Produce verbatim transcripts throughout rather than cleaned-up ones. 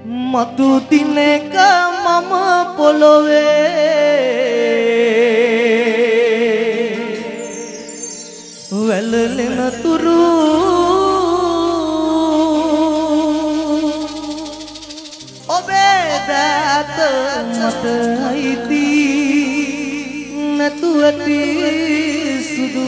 මතු දිනක මම පොළොවේ වැළලෙන තුරු ඔබේ දත මට අයිති නැතුව ඇති සුදු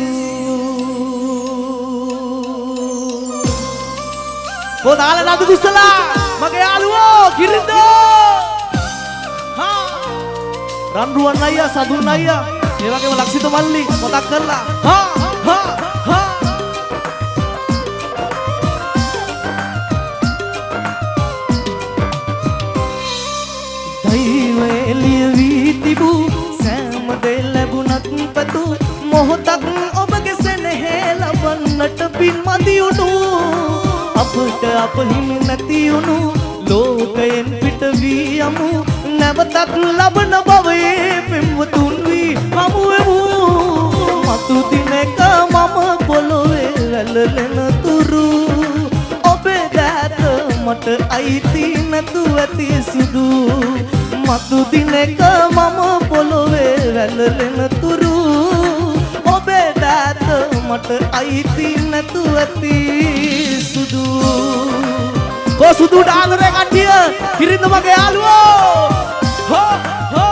පොදාල නදු දුස්සලා මගේ යාළුවෝ කිරින්දෝ හා රන්රුවන් අයියා සදුන් අයියා ඒ වගේම ලක්ෂිත මල්ලි මතක් කරලා හා හා හා දෛවය එළියවී තිබූ සෑම දේ ලැබුණත් පැතු මොහොතක් ඔබගේ සෙනෙහේ ලබන්නට පින් මදි උණු අපට අප හිමි නැති වුණු ලෝකයෙන් පිට වී යමු නැවතත් ලබන භවයේ පෙම්වතුන් වී හමු වෙමු මතු දිනක මම පොළොවේ වැළලෙන තුරු ඔබේ දෑත මට අයිති නැතුව ඇති සුදු මතු දිනක මම පොළොවේ වැළලෙන තුරු ඔබේ දෑත මට අයිති නැතුව ඇති සුදු කො සුදු ඩාලරේ කට්ටිය කිරින්ද මගේ යාළුවෝ හෝ හෝ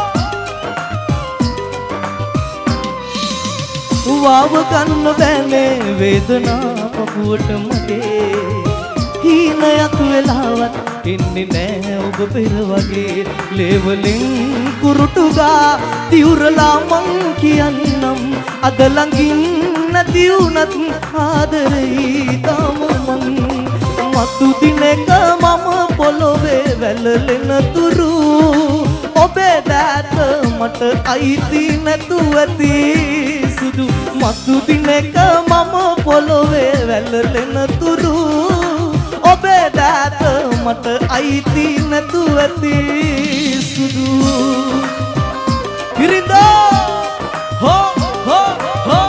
වාව ගන්න බෑනේ වේදනා පපුවට මගේ හීනයක් වෙලාවත් ඉන්නේ නෑ ඔබ පෙර වගේ ලේවලින් කුරුටුගා තිවුරලා මං කියන්නම් අද ළඟින් නැති වුණත් ආදරෙයි තාම මං මතු දිනක මම පොළොවේ වැළලෙන තුරු ඔබේ දෑත මට අයිති නැතුව ඇති සුදු මතු දිනක මම පොළොවේ වැළලෙන තුරු ඔබේ දෑත මට අයිති නැතුව ඇති සුදු කිරින්දෝ හෝ හෝ හෝ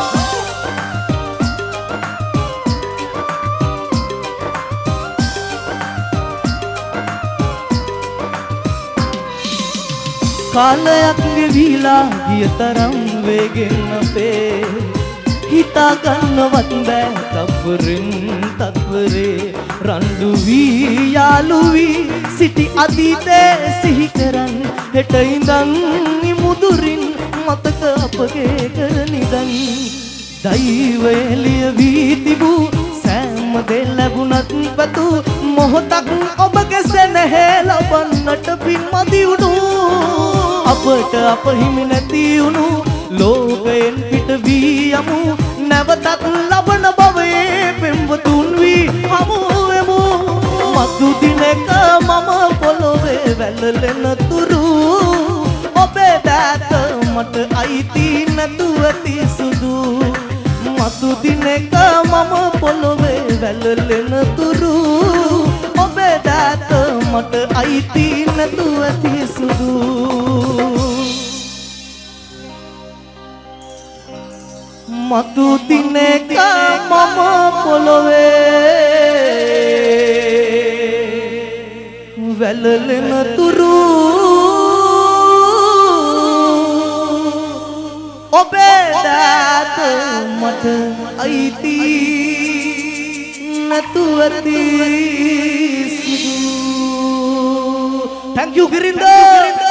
කාලයක් ගෙවිලා ගිය තරම් වේගෙන් අපේ හිතා ගන්නවත් බෑ තප්පරෙන් තත්වරේ රණ්ඩු වී යාළු වී සිටි අතීතේ සිහි කරන් හෙට ඉඳන් මුදුරින් මතක අපගේ කරනිදන් දෛවය එළියවී තිබූ සෑම දේ ලැබුණත් පැතු මොහොතක් ඔබගේ සෙනෙහේ ලබන්නට පින් මදි වුණු අපට අප හිමි නැති වුණු ලෝකයෙන් පිට වී යමු නැවතත් ලබන භවයේ පෙම්වතුන් වී හමු වෙමු මතු දිනක මම පොළොවේ වැළලෙන තුරු ඔබේ දෑත මට අයිති නැතුව ඇති සුදු මතු දිනක මම පොළොවේ වැළලෙන තුරු ඔබේ දෑත මට අයිති නැතුව ඇති සුදු මතු දිනක මම පොළොවේ වැළලෙන තුරු ඔබේ දෑත මට අයිති නැතුව ඇති සුදු Thank you Girinda